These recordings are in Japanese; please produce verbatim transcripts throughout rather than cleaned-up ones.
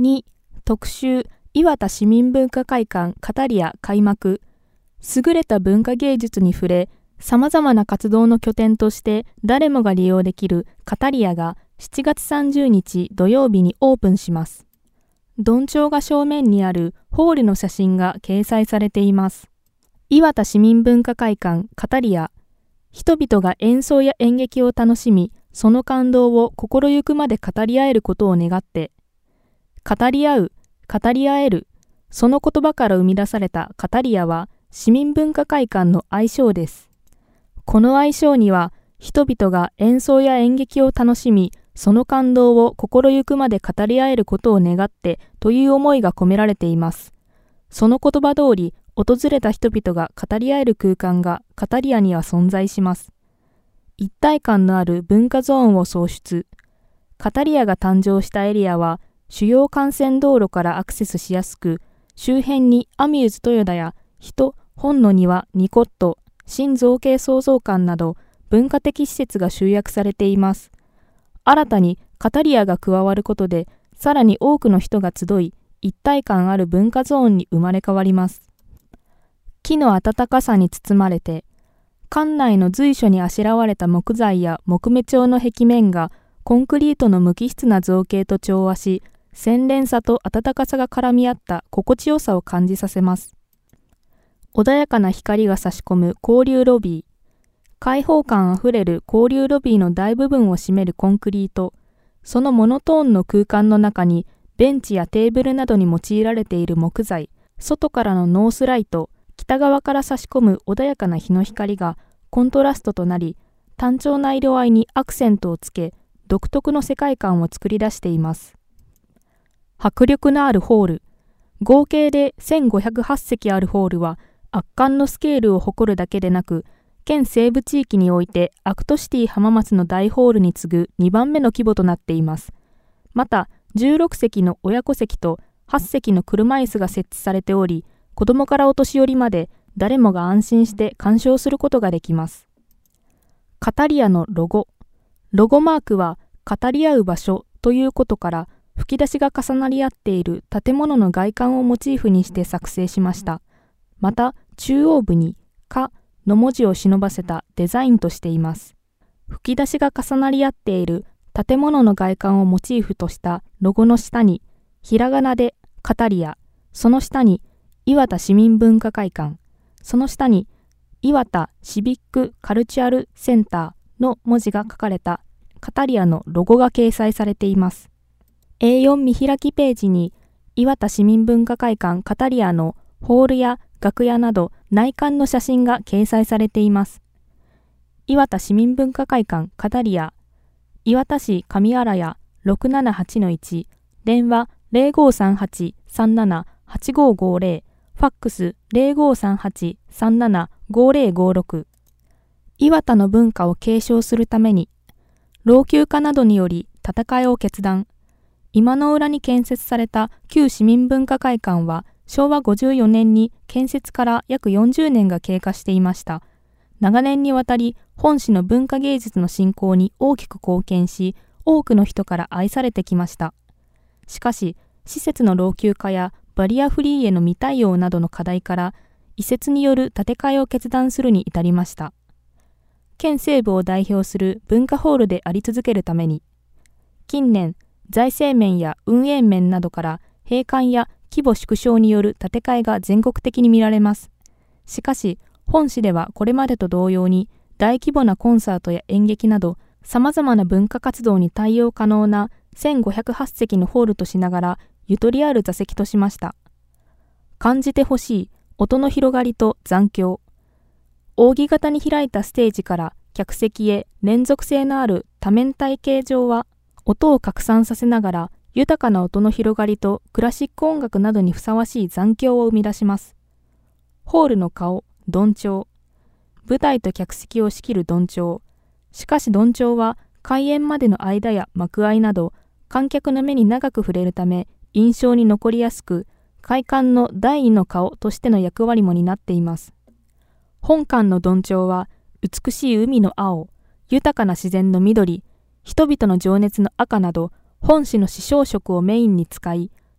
に特集岩田市民文化会館カタリア開幕。優れた文化芸術に触れ、様々な活動の拠点として誰もが利用できるカタリアがしちがつさんじゅうにち土曜日にオープンします。どんちょうが正面にあるホールの写真が掲載されています。岩田市民文化会館カタリア。人々が演奏や演劇を楽しみ、その感動を心ゆくまで語り合えることを願って。語り合う、語り合える、その言葉から生み出されたカタリアは市民文化会館の愛称です。この愛称には人々が演奏や演劇を楽しみ、その感動を心ゆくまで語り合えることを願ってという思いが込められています。その言葉通り、訪れた人々が語り合える空間がカタリアには存在します。一体感のある文化ゾーンを創出。カタリアが誕生したエリアは、主要幹線道路からアクセスしやすく、周辺にアミューズ豊田や人、本の庭、ニコット、新造形創造館など文化的施設が集約されています。新たにカタリアが加わることで、さらに多くの人が集い、一体感ある文化ゾーンに生まれ変わります。木の温かさに包まれて、館内の随所にあしらわれた木材や木目調の壁面がコンクリートの無機質な造形と調和し、洗練さと温かさが絡み合った心地よさを感じさせます。穏やかな光が差し込む交流ロビー。開放感あふれる交流ロビーの大部分を占めるコンクリート。そのモノトーンの空間の中にベンチやテーブルなどに用いられている木材、外からのノースライト、北側から差し込む穏やかな日の光がコントラストとなり、単調な色合いにアクセントをつけ、独特の世界観を作り出しています。迫力のあるホール。合計でせんごひゃくはちせきあるホールは、圧巻のスケールを誇るだけでなく、県西部地域においてアクトシティ浜松の大ホールに次ぐにばんめの規模となっています。また、じゅうろくせきの親子席とはっせきの車椅子が設置されており、子供からお年寄りまで誰もが安心して鑑賞することができます。カタリアのロゴ。ロゴマークは語り合う場所ということから吹き出しが重なり合っている建物の外観をモチーフにして作成しました。また中央部にかの文字を忍ばせたデザインとしています。吹き出しが重なり合っている建物の外観をモチーフとしたロゴの下にひらがなでカタリア、その下に岩田市民文化会館、その下に岩田シビックカルチュアルセンターの文字が書かれたカタリアのロゴが掲載されています。エーよん 見開きページに岩田市民文化会館カタリアのホールや楽屋など内観の写真が掲載されています。岩田市民文化会館カタリア、岩田市上新谷 ろくななはちのいち、電話 ゼロごさんはち さんなな はちごごゼロ、ファックス ゼロごさんはち さんなな ごゼロごろく。岩田の文化を継承するために、老朽化などにより建て替えを決断。今の浦に建設された旧市民文化会館は、しょうわごじゅうよねんに建設から約よんじゅうねんが経過していました。長年にわたり本市の文化芸術の振興に大きく貢献し、多くの人から愛されてきました。しかし、施設の老朽化やバリアフリーへの未対応などの課題から、移設による建て替えを決断するに至りました。県西部を代表する文化ホールであり続けるために、近年、財政面や運営面などから閉館や規模縮小による建て替えが全国的に見られます。しかし、本市ではこれまでと同様に大規模なコンサートや演劇など様々な文化活動に対応可能なせんごひゃくはちせきのホールとしながらゆとりある座席としました。感じてほしい音の広がりと残響。扇形に開いたステージから客席へ連続性のある多面体形状は音を拡散させながら豊かな音の広がりとクラシック音楽などにふさわしい残響を生み出します。ホールの顔、どんちょう。舞台と客席を仕切るどんちょう。しかしどんちょうは開演までの間や幕間など観客の目に長く触れるため印象に残りやすく、会館の第二の顔としての役割も担っています。本館のどんちょうは美しい海の青、豊かな自然の緑、人々の情熱の赤など本市の視唱色をメインに使い、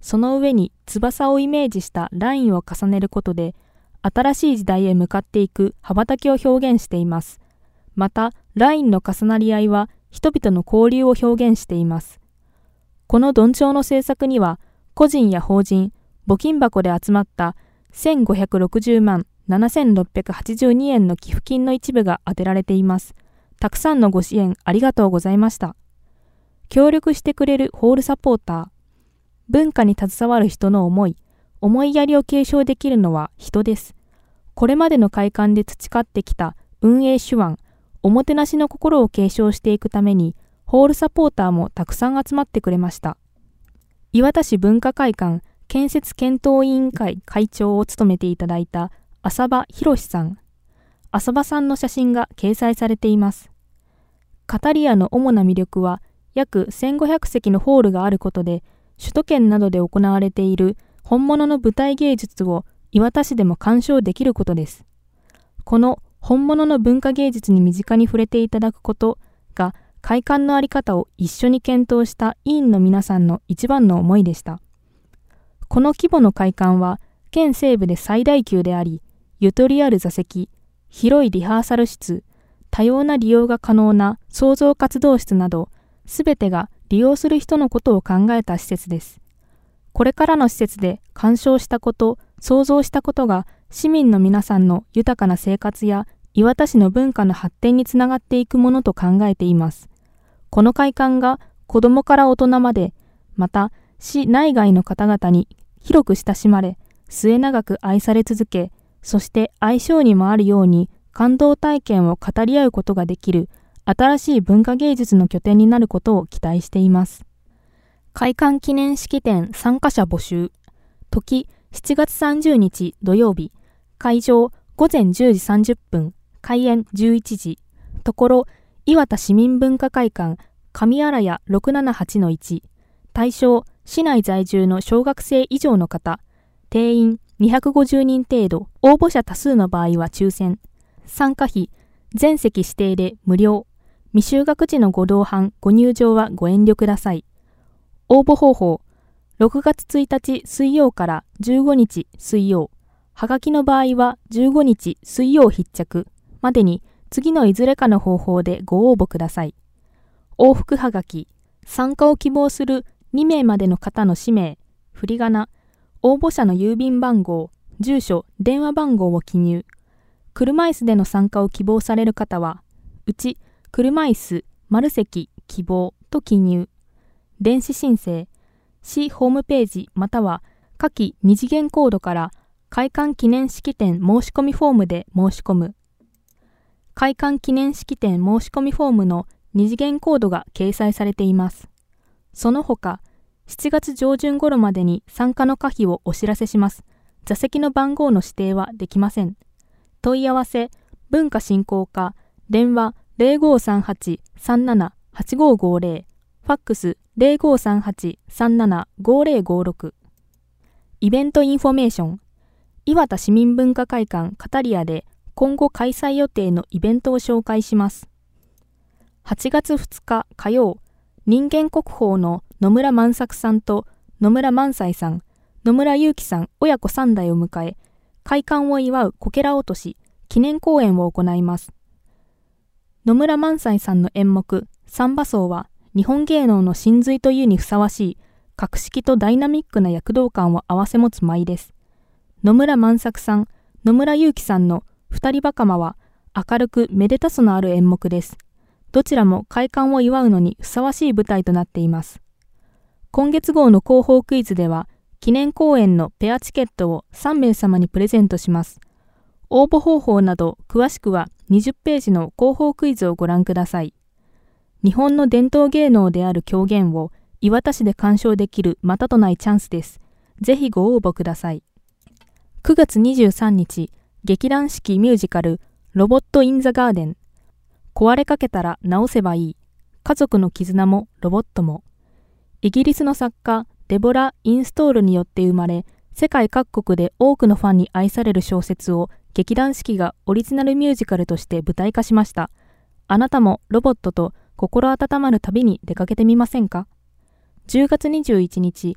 その上に翼をイメージしたラインを重ねることで、新しい時代へ向かっていく羽ばたきを表現しています。また、ラインの重なり合いは人々の交流を表現しています。このどんちょうの制作には、個人や法人、募金箱で集まったせんごひゃくろくじゅうまんななせんろっぴゃくはちじゅうにえんの寄付金の一部が充てられています。たくさんのご支援ありがとうございました。協力してくれるホールサポーター。文化に携わる人の思い、思いやりを継承できるのは人です。これまでの会館で培ってきた運営手腕、おもてなしの心を継承していくために、ホールサポーターもたくさん集まってくれました。磐田市文化会館建設検討委員会会長を務めていただいた浅場博さん。浅場さんの写真が掲載されています。カタリアの主な魅力は、約せんごひゃくせきのホールがあることで、首都圏などで行われている本物の舞台芸術を磐田市でも鑑賞できることです。この本物の文化芸術に身近に触れていただくことが、会館の在り方を一緒に検討した委員の皆さんの一番の思いでした。この規模の会館は、県西部で最大級であり、ゆとりある座席、広いリハーサル室、多様な利用が可能な創造活動室など、すべてが利用する人のことを考えた施設です。これからの施設で鑑賞したこと、想像したことが市民の皆さんの豊かな生活や磐田市の文化の発展につながっていくものと考えています。この会館が子どもから大人まで、また市内外の方々に広く親しまれ、末永く愛され続け、そして相性にもあるように感動体験を語り合うことができる新しい文化芸術の拠点になることを期待しています。開館記念式典参加者募集。時しちがつさんじゅうにち土曜日。会場ごぜんじゅうじさんじゅっぷん。開演じゅういちじ。ところ磐田市民文化会館上荒谷ろくななはちのいち。対象市内在住の小学生以上の方。定員にひゃくごじゅうにん程度。応募者多数の場合は抽選。参加費全席指定で無料。未就学児のご同伴、ご入場はご遠慮ください。応募方法、ろくがつついたち水曜からじゅうごにち水曜、はがきの場合はじゅうごにち水曜必着までに次のいずれかの方法でご応募ください。往復はがき、参加を希望するにめいまでの方の氏名、振り仮名、応募者の郵便番号、住所、電話番号を記入。車椅子での参加を希望される方は、うち、車椅子、丸席、希望と記入。電子申請、市ホームページまたは下記二次元コードから開館記念式典申し込みフォームで申し込む。開館記念式典申し込みフォームの二次元コードが掲載されています。その他、しちがつじょうじゅん頃までに参加の可否をお知らせします。座席の番号の指定はできません。問い合わせ、文化振興課、電話ゼロごさんはち さんなな はちごごゼロ、ファックスゼロごさんはち さんなな ごゼロごろく。イベントインフォメーション。磐田市民文化会館カタリアで今後開催予定のイベントを紹介します。はちがつふつか火曜、人間国宝の野村万作さんと野村萬斎さん、野村祐樹さん親子さんだいを迎え、開館を祝うこけら落とし記念公演を行います。野村萬斎さんの演目三馬荘は日本芸能の神髄というにふさわしい格式とダイナミックな躍動感を併せ持つ舞です。野村万作さん、野村祐樹さんの二人袴は明るくめでたさのある演目です。どちらも開館を祝うのにふさわしい舞台となっています。今月号の広報クイズでは記念公演のペアチケットをさんめいさまにプレゼントします。応募方法など詳しくはにじゅっページの広報クイズをご覧ください。日本の伝統芸能である狂言を磐田市で鑑賞できるまたとないチャンスです。ぜひご応募ください。くがつにじゅうさんにち、劇団四季ミュージカルロボット・イン・ザ・ガーデン。壊れかけたら直せばいい。家族の絆もロボットも。イギリスの作家デボラ・インストールによって生まれ、世界各国で多くのファンに愛される小説を劇団四季がオリジナルミュージカルとして舞台化しました。あなたもロボットと心温まる旅に出かけてみませんか？じゅうがつにじゅういちにち、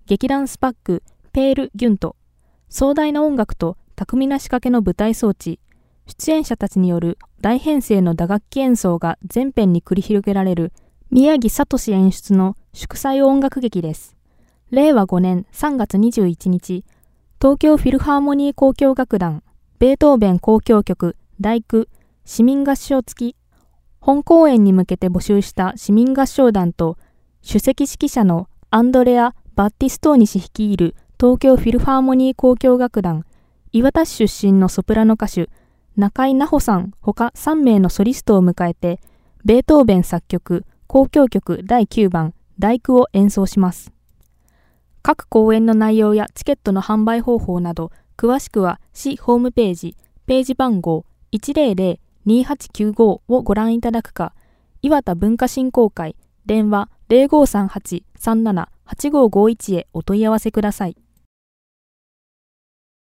劇団スパック、ペール・ギュント、壮大な音楽と巧みな仕掛けの舞台装置、出演者たちによる大編成の打楽器演奏が全編に繰り広げられる宮城聡演出の祝祭音楽劇です。れいわごねんさんがつにじゅういちにち、東京フィルハーモニー交響楽団、ベートーベン交響曲、第九、市民合唱付き、本公演に向けて募集した市民合唱団と、首席指揮者のアンドレア・バッティストーニ氏率いる東京フィルハーモニー交響楽団、磐田市出身のソプラノ歌手、中井奈穂さんほかさんめいのソリストを迎えて、ベートーベン作曲、交響曲だいきゅうばん、第九を演奏します。各公演の内容やチケットの販売方法など、詳しくは市ホームページ、ページ番号 いちぜろぜろにはちきゅうご をご覧いただくか、磐田文化振興会、電話 ゼロごさんはち さんなな はちごごいちへお問い合わせください。